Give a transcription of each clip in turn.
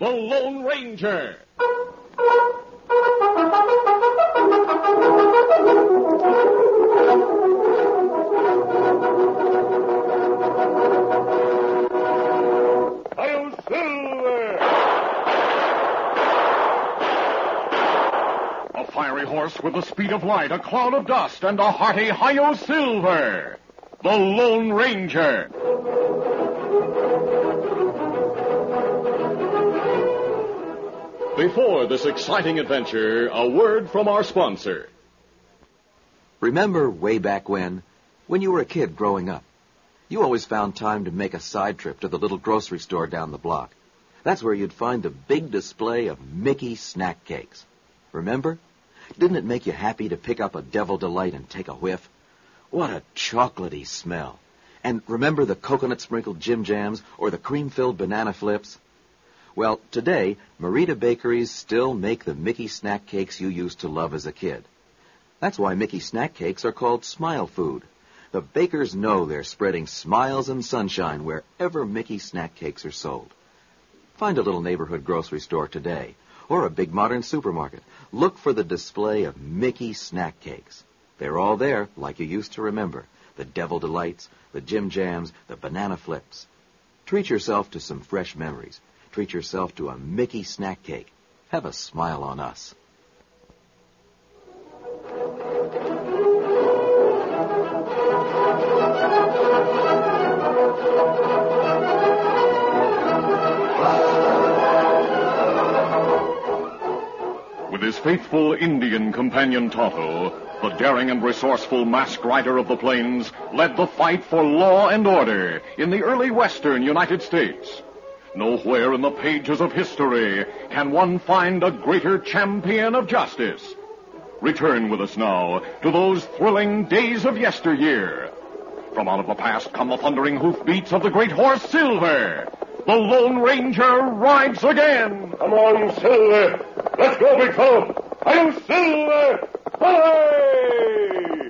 The Lone Ranger. Hi-yo, Silver! A fiery horse with the speed of light, a cloud of dust, and a hearty Hi-yo, Silver! The Lone Ranger. Before this exciting adventure, a word from our sponsor. Remember way back when you were a kid growing up, you always found time to make a side trip to the little grocery store down the block. That's where you'd find a big display of Mickey snack cakes. Remember? Didn't it make you happy to pick up a Devil Delight and take a whiff? What a chocolatey smell. And remember the coconut-sprinkled Jim Jams or the cream-filled banana flips? Well, today, Merita Bakeries still make the Mickey snack cakes you used to love as a kid. That's why Mickey snack cakes are called Smile Food. The bakers know they're spreading smiles and sunshine wherever Mickey snack cakes are sold. Find a little neighborhood grocery store today, or a big modern supermarket. Look for the display of Mickey snack cakes. They're all there, like you used to remember. The Devil Delights, the Jim Jams, the banana flips. Treat yourself to some fresh memories. Treat yourself to a Mickey snack cake. Have a smile on us. With his faithful Indian companion Tonto, the daring and resourceful masked rider of the plains led the fight for law and order in the early western United States. Nowhere in the pages of history can one find a greater champion of justice. Return with us now to those thrilling days of yesteryear. From out of the past come the thundering hoofbeats of the great horse Silver. The Lone Ranger rides again. Come on, Silver. Let's go, big fellow. Hi-yo, Silver! Hooray!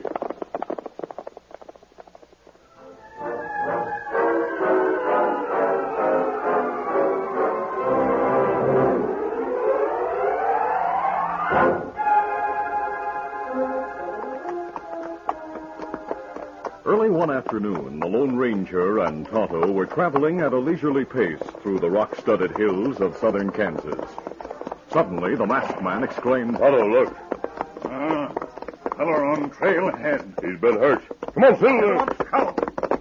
Early one afternoon, the Lone Ranger and Tonto were traveling at a leisurely pace through the rock-studded hills of southern Kansas. Suddenly, the masked man exclaimed, "Tonto, look. Feller on trail ahead. He's been hurt. Come on, Silver." Scout.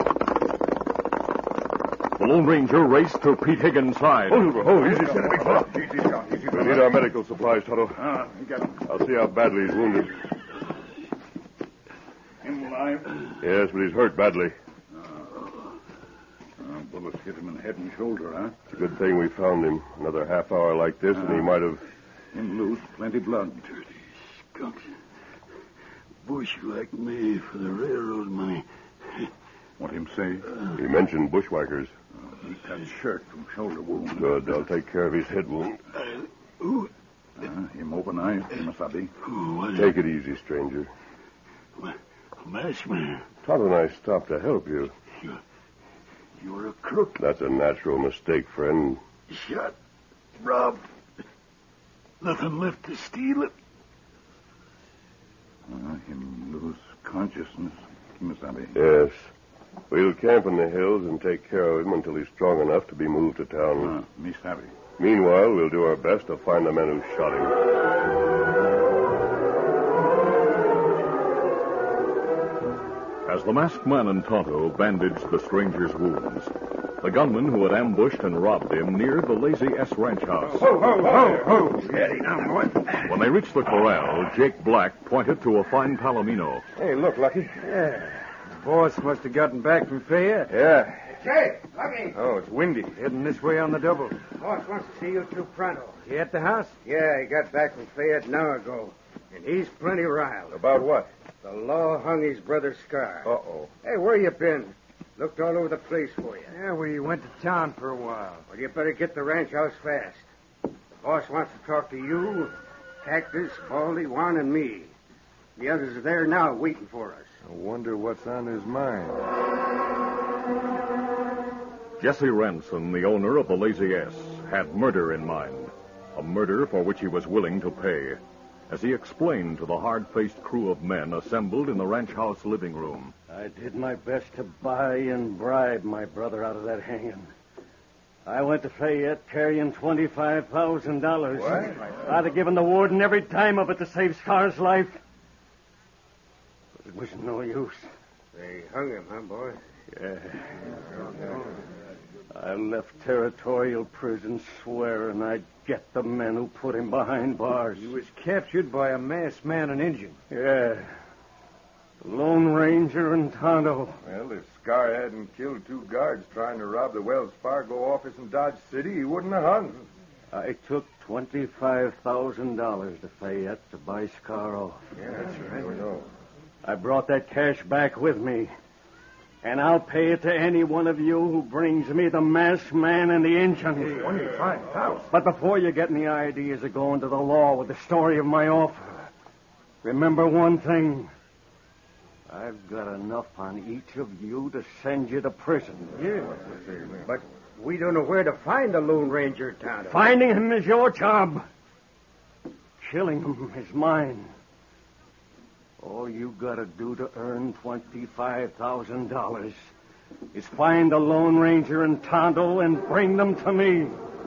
The Lone Ranger raced to Pete Higgins' side. Easy, big fella. Easy, Scout. Easy, We need our medical supplies, Tonto. You got him. I'll see how badly he's wounded. Him alive? Yes, but he's hurt badly. Bullets hit him in the head and shoulder, huh? It's a good thing we found him. Another half hour like this, and he might have... Him lose plenty blood. Dirty skunks. Bush like me for the railroad money. What him say? He mentioned bushwhackers. He cut shirt from shoulder wound. Good. I'll take care of his head wound. Him open eyes, Kimasabi. Take it easy, stranger. Masked man. Tonto and I stopped to help you. You're a crook. That's a natural mistake, friend. Shot. Robbed. Nothing left to steal it. Him lose consciousness, Kimasabi. Yes. We'll camp in the hills and take care of him until he's strong enough to be moved to town. Me savvy. Meanwhile, we'll do our best to find the men who shot him. As the masked man and Tonto bandaged the stranger's wounds, the gunman who had ambushed and robbed him neared the Lazy S ranch house. Ho! Steady now, boy. When they reached the corral, Jake Black pointed to a fine palomino. Hey, look, Lucky. Yeah. The boss must have gotten back from Fayette. Yeah. Jake, Lucky. Oh, it's windy. Heading this way on the double. Boss wants to see you two pronto. He at the house? Yeah, he got back from Fayette an hour ago. And he's plenty riled. About what? The law hung his brother Scar. Uh-oh. Hey, where you been? Looked all over the place for you. Yeah, we went to town for a while. Well, you better get the ranch house fast. The boss wants to talk to you, Cactus, Baldy, Juan, and me. The others are there now waiting for us. I wonder what's on his mind. Jesse Ransom, the owner of the Lazy S, had murder in mind, a murder for which he was willing to pay, as he explained to the hard-faced crew of men assembled in the ranch house living room. I did my best to buy and bribe my brother out of that hanging. I went to Fayette carrying $25,000. What? I'd have given the warden every dime of it to save Scar's life. But it was no use. They hung him, huh, boy? Yeah. I left territorial prison swearing I'd get the men who put him behind bars. He was captured by a masked man and Indian. Yeah. Lone Ranger and Tonto. Well, if Scar hadn't killed 2 guards trying to rob the Wells Fargo office in Dodge City, he wouldn't have hung. I took $25,000 to Fayette to buy Scar off. Yeah, that's right. We know. I brought that cash back with me. And I'll pay it to any one of you who brings me the masked man and the Injun. $25,000. But before you get any ideas of going to the law with the story of my offer, remember one thing. I've got enough on each of you to send you to prison. Yeah. But we don't know where to find the Lone Ranger, Tonto. Finding him is your job. Killing him is mine. All you gotta do to earn $25,000 is find the Lone Ranger and Tonto and bring them to me.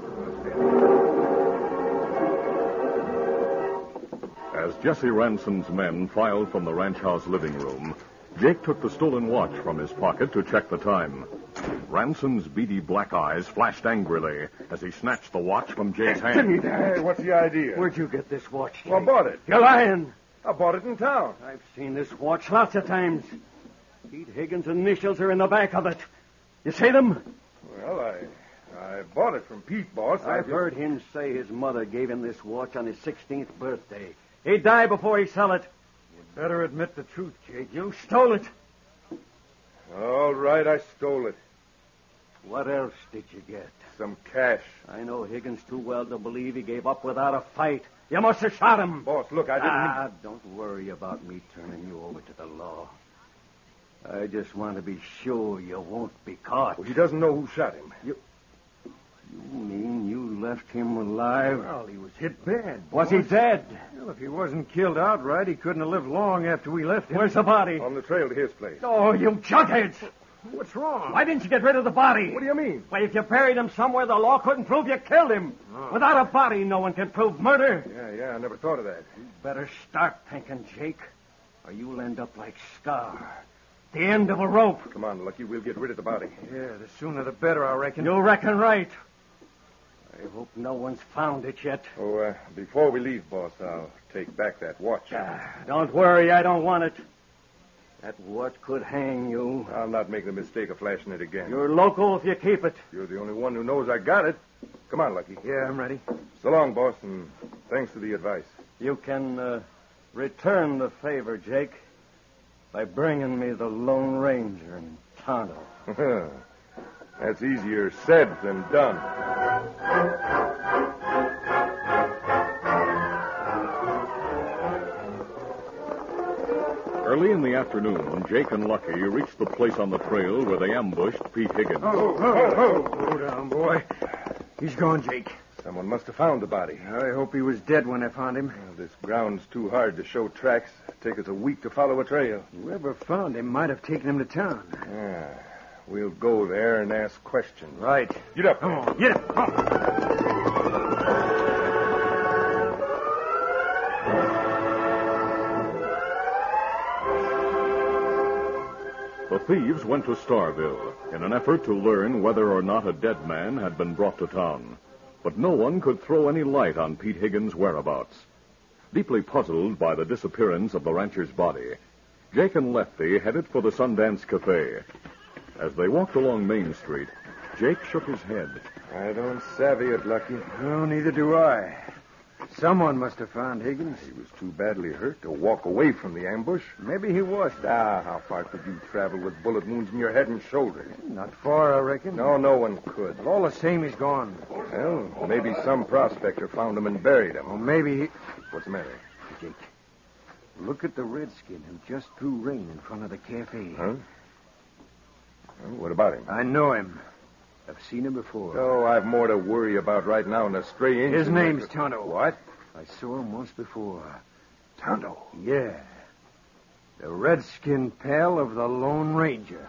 As Jesse Ranson's men filed from the ranch house living room, Jake took the stolen watch from his pocket to check the time. Ranson's beady black eyes flashed angrily as he snatched the watch from Jake's hand. Hey, what's the idea? Where'd you get this watch, Jake? Well, I bought it. You're lying. I bought it in town. I've seen this watch lots of times. Pete Higgins' initials are in the back of it. You see them? Well, I bought it from Pete, boss. I've heard him say his mother gave him this watch on his 16th birthday. He'd die before he sell it. You better admit the truth, Jake. You stole it. All right, I stole it. What else did you get? Some cash. I know Higgins too well to believe he gave up without a fight. You must have shot him. Boss, look, I didn't... Don't worry about me turning you over to the law. I just want to be sure you won't be caught. Well, he doesn't know who shot him. You mean you left him alive? Well, he was hit bad. Was he dead? Well, if he wasn't killed outright, he couldn't have lived long after we left him. Where's the body? On the trail to his place. Oh, you jugheads! What's wrong? Why didn't you get rid of the body? What do you mean? Why, if you buried him somewhere, the law couldn't prove you killed him. Oh. Without a body, no one can prove murder. Yeah, I never thought of that. Better start thinking, Jake, or you'll end up like Scar. The end of a rope. Come on, Lucky, we'll get rid of the body. Yeah, the sooner the better, I reckon. You reckon right. I hope no one's found it yet. Oh, before we leave, boss, I'll take back that watch. Don't worry, I don't want it. That watch could hang you. I'll not make the mistake of flashing it again. You're local if you keep it. You're the only one who knows I got it. Come on, Lucky. Yeah, I'm ready. So long, boss, and thanks for the advice. You can return the favor, Jake, by bringing me the Lone Ranger and Tonto. That's easier said than done. Early in the afternoon, Jake and Lucky reached the place on the trail where they ambushed Pete Higgins. Slow down, boy. He's gone, Jake. Someone must have found the body. I hope he was dead when I found him. Well, this ground's too hard to show tracks. It'll take us a week to follow a trail. Whoever found him might have taken him to town. Yeah. We'll go there and ask questions. Right. Get up. Come on, get up. Come on. The thieves went to Starville in an effort to learn whether or not a dead man had been brought to town. But no one could throw any light on Pete Higgins' whereabouts. Deeply puzzled by the disappearance of the rancher's body, Jake and Lefty headed for the Sundance Cafe. As they walked along Main Street, Jake shook his head. I don't savvy it, Lucky. No, neither do I. Someone must have found Higgins. He was too badly hurt to walk away from the ambush. Maybe he was. How far could you travel with bullet wounds in your head and shoulders? Not far, I reckon. No one could. But all the same, he's gone. Well, maybe some prospector found him and buried him. Or maybe he... What's the matter? Jake, look at the redskin who just threw rain in front of the cafe. Huh? Well, what about him? I know him. I've seen him before. Oh, I've more to worry about right now than a stray Indian. His name's Tonto. What? I saw him once before. Tonto. Yeah. The redskin pal of the Lone Ranger.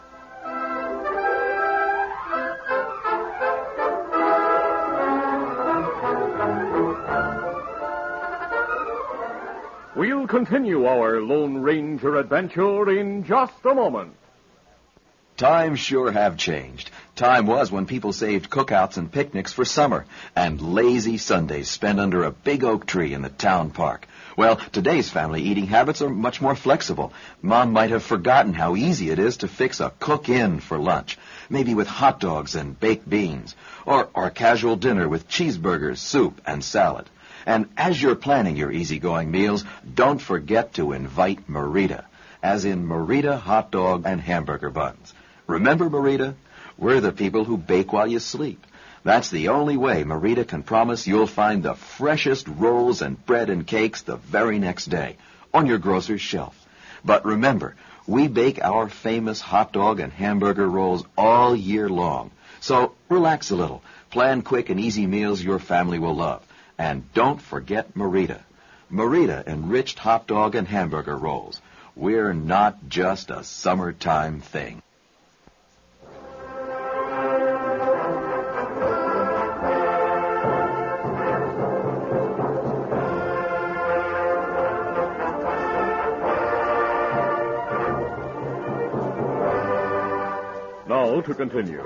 We'll continue our Lone Ranger adventure in just a moment. Times sure have changed. Time was when people saved cookouts and picnics for summer, and lazy Sundays spent under a big oak tree in the town park. Well, today's family eating habits are much more flexible. Mom might have forgotten how easy it is to fix a cook-in for lunch, maybe with hot dogs and baked beans, or a casual dinner with cheeseburgers, soup, and salad. And as you're planning your easygoing meals, don't forget to invite Merita, as in Merita hot dog and hamburger buns. Remember Merita? We're the people who bake while you sleep. That's the only way Merita can promise you'll find the freshest rolls and bread and cakes the very next day on your grocer's shelf. But remember, we bake our famous hot dog and hamburger rolls all year long. So relax a little. Plan quick and easy meals your family will love. And don't forget Merita. Merita enriched hot dog and hamburger rolls. We're not just a summertime thing. Now to continue.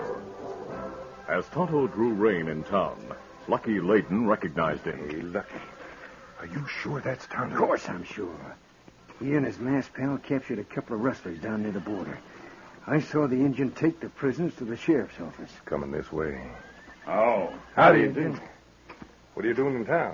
As Tonto drew rein in town, Lucky Layton recognized him. Hey, Lucky. Are you sure that's Tonto? Of course I'm sure. He and his masked pal captured a couple of rustlers down near the border. I saw the Indian take the prisoners to the sheriff's office. Coming this way. Oh. How do you do? What are you doing in town?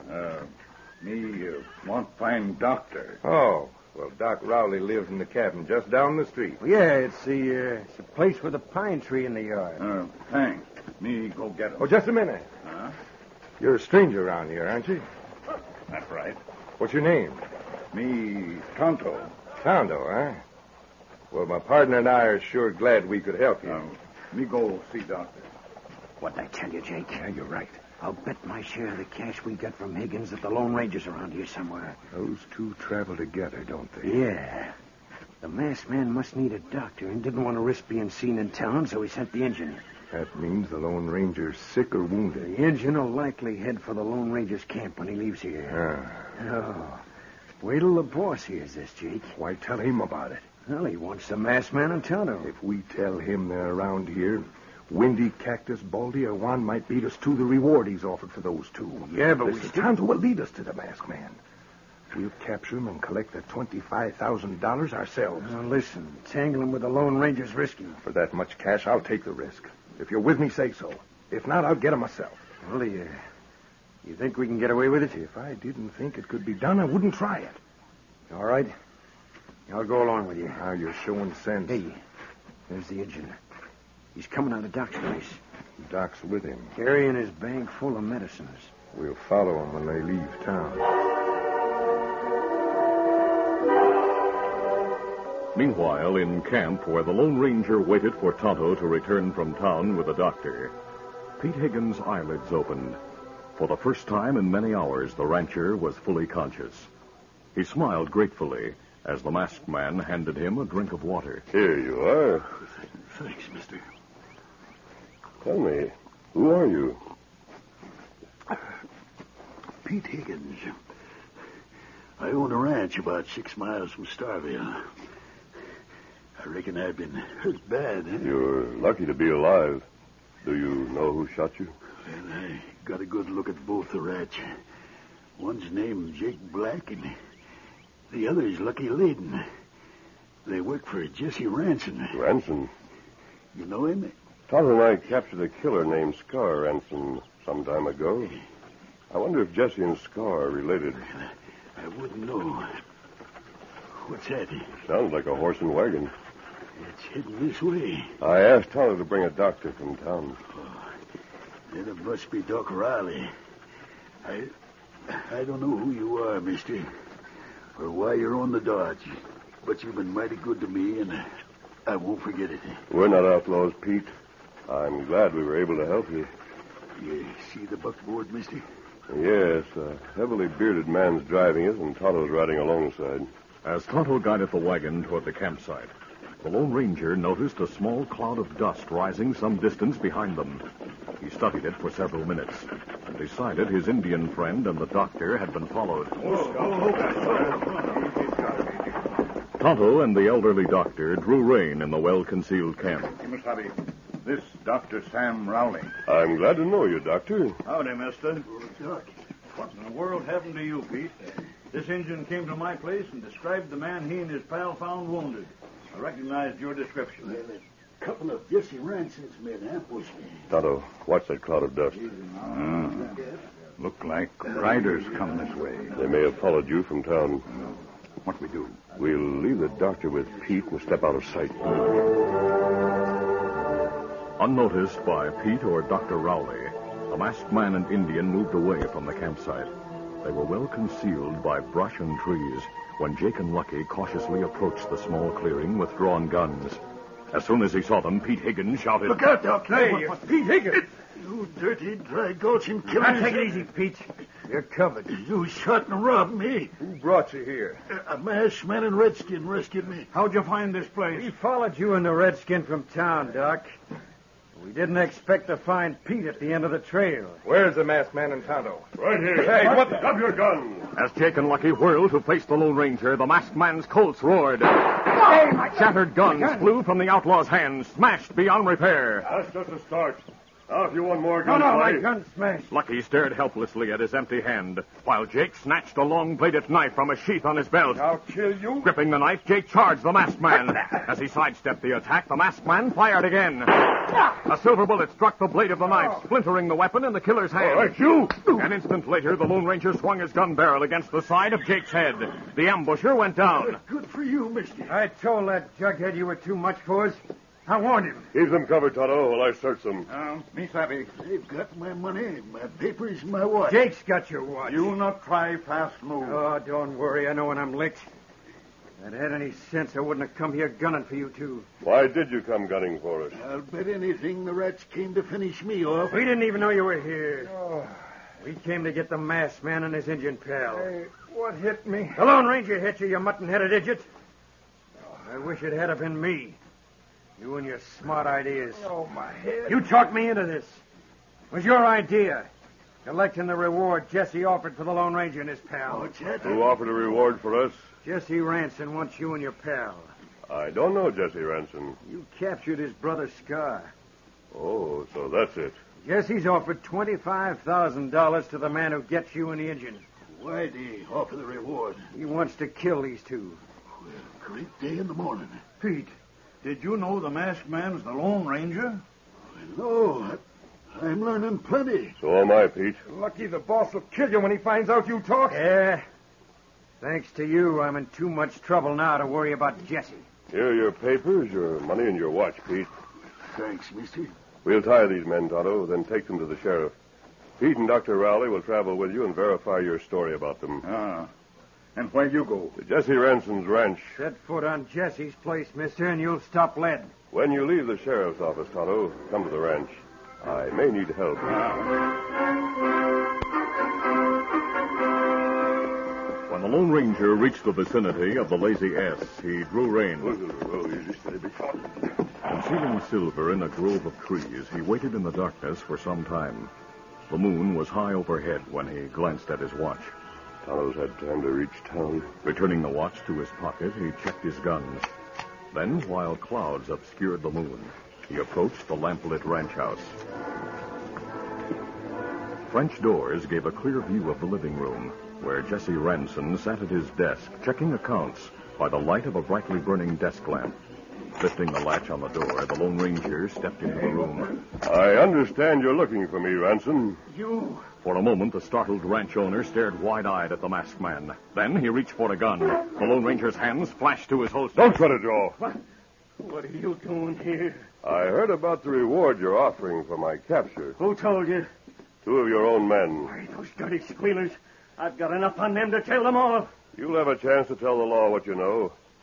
Me want find doctor. Oh, well, Doc Rowley lives in the cabin just down the street. Well, yeah, it's the place with the pine tree in the yard. Thanks. Me go get him. Oh, just a minute. Huh? You're a stranger around here, aren't you? That's right. What's your name? Me Tonto. Tonto, huh? Well, my partner and I are sure glad we could help you. Me go see doctor. What'd I tell you, Jake? Yeah, you're right. I'll bet my share of the cash we got from Higgins that the Lone Ranger's around here somewhere. Those two travel together, don't they? Yeah. The masked man must need a doctor and didn't want to risk being seen in town, so he sent the engine. That means the Lone Ranger's sick or wounded. The engine will likely head for the Lone Ranger's camp when he leaves here. Oh. Wait till the boss hears this, Jake. Why tell him about it? Well, he wants the masked man in Tonto. If we tell him they're around here, Windy, Cactus, Baldy, or Juan might beat us to the reward he's offered for those two. Yeah, but Mr. Tonto will lead us to the masked man. We'll capture him and collect the $25,000 ourselves. Now, listen, tangling with the Lone Ranger's risky. For that much cash, I'll take the risk. If you're with me, say so. If not, I'll get him myself. Well, you think we can get away with it? If I didn't think it could be done, I wouldn't try it. All right. I'll go along with you. Now you're showing sense. Hey, there's the engine. He's coming out of Doc's place. Doc's with him. Carrying his bag full of medicines. We'll follow him when they leave town. Meanwhile, in camp, where the Lone Ranger waited for Tonto to return from town with a doctor, Pete Higgins' eyelids opened. For the first time in many hours, the rancher was fully conscious. He smiled gratefully as the masked man handed him a drink of water. Here you are. Thanks, mister. Tell me, who are you? Pete Higgins. I own a ranch about 6 miles from Starville. I reckon I've been hurt bad, eh? You're lucky to be alive. Do you know who shot you? Well, I got a good look at both the rats. One's named Jake Black, and the other's Lucky Layton. They work for Jesse Ranson. Ranson? You know him? Tonto and I captured a killer named Scar Ranson some time ago. I wonder if Jesse and Scar are related. I wouldn't know. What's that? Sounds like a horse and wagon. It's heading this way. I asked Tonto to bring a doctor from town. Oh, then it must be Doc Riley. I don't know who you are, mister, or why you're on the dodge, but you've been mighty good to me, and I won't forget it. We're not outlaws, Pete. I'm glad we were able to help you. You see the buckboard, mister? Yes, a heavily bearded man's driving it, and Tonto's riding alongside. As Tonto guided the wagon toward the campsite, the Lone Ranger noticed a small cloud of dust rising some distance behind them. He studied it for several minutes and decided his Indian friend and the doctor had been followed. Tonto and the elderly doctor drew rein in the well-concealed camp. Kimasabi, this Dr. Sam Rowley. I'm glad to know you, Doctor. Howdy, mister. Doc. What in the world happened to you, Pete? This Injun came to my place and described the man he and his pal found wounded. I recognized your description. Well, a couple of Jesse Ranson's men ambushed me. Tonto, watch that cloud of dust. Look like riders come this way. They may have followed you from town. What we do? We'll leave the doctor with Pete and step out of sight. Unnoticed by Pete or Dr. Rowley, the masked man and Indian moved away from the campsite. They were well concealed by brush and trees when Jake and Lucky cautiously approached the small clearing with drawn guns. As soon as he saw them, Pete Higgins shouted, Look out, Doc. Hey, Pete Higgins! You dirty, dry gulching killer. Now, take it easy, Pete. You're covered. You shot and robbed me. Who brought you here? A masked man and redskin rescued me. How'd you find this place? We followed you and the redskin from town, Doc. We didn't expect to find Pete at the end of the trail. Where's the masked man and Tonto? Right here. Hey, what the... Drop your gun. As Jake and Lucky whirled to face the Lone Ranger, the masked man's Colts roared. Shattered guns flew from the outlaw's hands, smashed beyond repair. That's just a start. Now, if you want more No, guns, my gun's smashed. Lucky stared helplessly at his empty hand, while Jake snatched a long-bladed knife from a sheath on his belt. I'll kill you. Gripping the knife, Jake charged the masked man. As he sidestepped the attack, the masked man fired again. A silver bullet struck the blade of the knife, splintering the weapon in the killer's hand. All right, you. An instant later, the Lone Ranger swung his gun barrel against the side of Jake's head. The ambusher went down. Good for you, mister. I told that jughead you were too much for us. I warned him. Keep them covered, Tonto, while I search them. Me savvy. They've got my money, my papers, my watch. Jake's got your watch. You not try fast move. Oh, don't worry. I know when I'm licked. If I'd had any sense, I wouldn't have come here gunning for you two. Why did you come gunning for us? I'll bet anything the rats came to finish me off. We didn't even know you were here. We came to get the masked man and his Indian pal. Hey, what hit me? The Lone Ranger hit you, you mutton-headed idiot. I wish it had been me. You and your smart ideas. Oh, my head. You talked me into this. It was your idea. Collecting the reward Jesse offered for the Lone Ranger and his pal. What's that? Who offered a reward for us? Jesse Ranson wants you and your pal. I don't know Jesse Ranson. You captured his brother Scar. Oh, so that's it. Jesse's offered $25,000 to the man who gets you and the Indian. Why'd he offer the reward? He wants to kill these two. Well, great day in the morning. Pete, did you know the masked man's the Lone Ranger? No, I'm learning plenty. So am I, Pete. Lucky the boss will kill you when he finds out you talk. Yeah. Thanks to you, I'm in too much trouble now to worry about Jesse. Here are your papers, your money, and your watch, Pete. Thanks, mister. We'll tie these men, Tonto, then take them to the sheriff. Pete and Dr. Rowley will travel with you and verify your story about them. And where you go? To Jesse Ranson's ranch. Set foot on Jesse's place, mister, and you'll stop lead. When you leave the sheriff's office, Tonto, come to the ranch. I may need help. When the Lone Ranger reached the vicinity of the Lazy S, he drew rein. Concealing Silver in a grove of trees, he waited in the darkness for some time. The moon was high overhead when he glanced at his watch. Tonto's had time to reach town. Returning the watch to his pocket, he checked his guns. Then, while clouds obscured the moon, he approached the lamplit ranch house. French doors gave a clear view of the living room, where Jesse Ranson sat at his desk, checking accounts by the light of a brightly burning desk lamp. Lifting the latch on the door, the Lone Ranger stepped into the room. I understand you're looking for me, Ranson. You... For a moment, the startled ranch owner stared wide-eyed at the masked man. Then he reached for a gun. The Lone Ranger's hands flashed to his holster. Don't try to draw. What are you doing here? I heard about the reward you're offering for my capture. Who told you? 2 of your own men. Why, those dirty squealers. I've got enough on them to tell them all. You'll have a chance to tell the law what you know.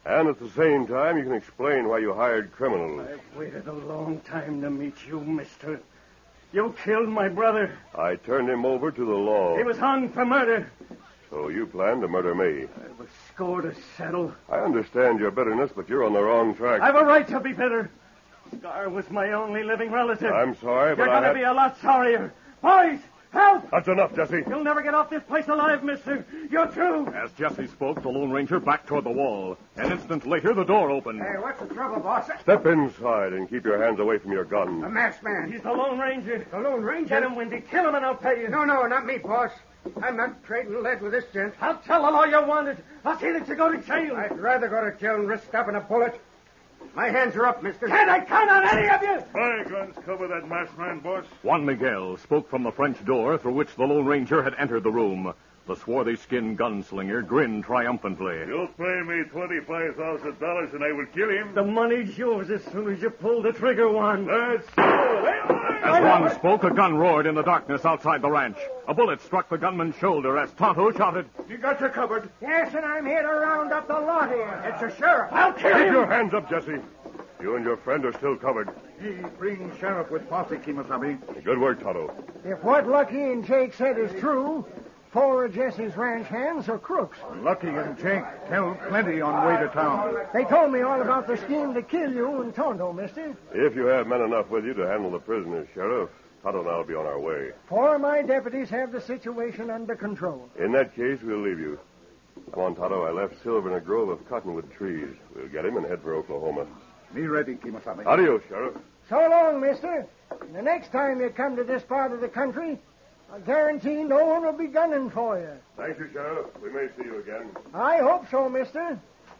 And at the same time, you can explain why you hired criminals. I've waited a long time to meet you, mister. You killed my brother. I turned him over to the law. He was hung for murder. So you planned to murder me. I was score to settle. I understand your bitterness, but you're on the wrong track. I've a right to be bitter. Scar was my only living relative. I'm sorry, but You're going to be a lot sorrier. Boys, help! That's enough, Jesse. You'll never get off this place alive, mister. You're through. As Jesse spoke, the Lone Ranger backed toward the wall. An instant later, the door opened. Hey, what's the trouble, boss? Step inside and keep your hands away from your gun. The masked man. He's the Lone Ranger. The Lone Ranger? Get him, Windy. Kill him and I'll pay you. No, not me, boss. I'm not trading lead with this gent. I'll tell the law you wanted. I'll see that you go to jail. I'd rather go to jail and risk stopping a bullet. My hands are up, mister. Can't I count on any of you? My guns cover that masked man, boss. Juan Miguel spoke from the French door through which the Lone Ranger had entered the room. The swarthy-skinned gunslinger grinned triumphantly. You'll pay me $25,000 and I will kill him. The money's yours as soon as you pull the trigger, Juan. That's so. As Juan spoke, a gun roared in the darkness outside the ranch. A bullet struck the gunman's shoulder as Tonto shouted, You got you covered. Yes, and I'm here to round up the lot here. It's the sheriff. I'll kill Keep him. your hands up, Jesse. You and your friend are still covered. He brings sheriff with posse, Kimasabi. Good work, Tonto. If what Lucky and Jake said is true, 4 of Jesse's ranch hands are crooks. Lucky and Jake tell plenty on way to town. They told me all about the scheme to kill you and Tonto, mister. If you have men enough with you to handle the prisoners, Sheriff, Tonto and I will be on our way. 4 of my deputies have the situation under control. In that case, we'll leave you. Come on, Tonto. I left Silver in a grove of cottonwood trees. We'll get him and head for Oklahoma. Me ready, Kimasabi. Adios, Sheriff. So long, mister. And the next time you come to this part of the country, I guarantee no one will be gunning for you. Thank you, Sheriff. We may see you again. I hope so, mister.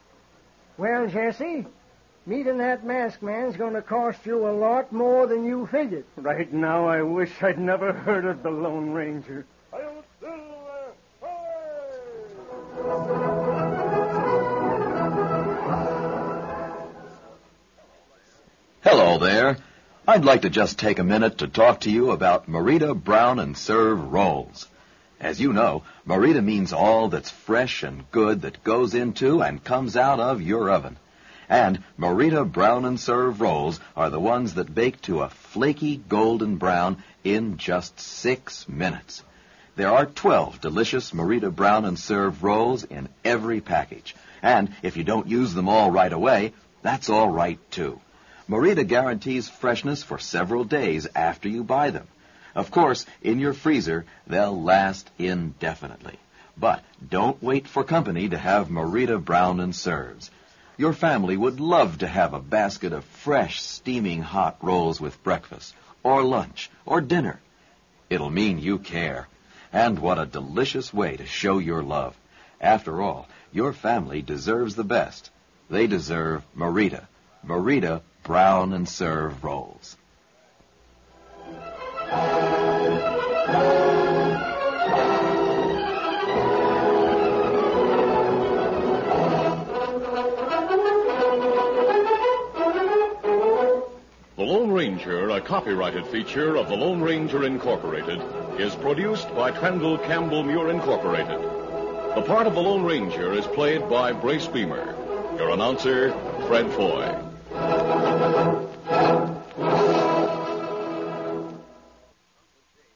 Well, Jesse, meeting that masked man's going to cost you a lot more than you figured. Right now, I wish I'd never heard of the Lone Ranger. Hello there. I'd like to just take a minute to talk to you about Merita Brown and Serve rolls. As you know, Merita means all that's fresh and good that goes into and comes out of your oven. And Merita Brown and Serve rolls are the ones that bake to a flaky golden brown in just 6 minutes. There are 12 delicious Merita Brown and Serve rolls in every package. And if you don't use them all right away, that's all right, too. Merita guarantees freshness for several days after you buy them. Of course, in your freezer, they'll last indefinitely. But don't wait for company to have Merita Brown and Serves. Your family would love to have a basket of fresh, steaming hot rolls with breakfast, or lunch, or dinner. It'll mean you care. And what a delicious way to show your love. After all, your family deserves the best. They deserve Merita. Merita Brown and Serve rolls. The Lone Ranger, a copyrighted feature of the Lone Ranger Incorporated, is produced by Trendle Campbell Muir Incorporated. The part of the Lone Ranger is played by Brace Beamer. Your announcer, Fred Foy.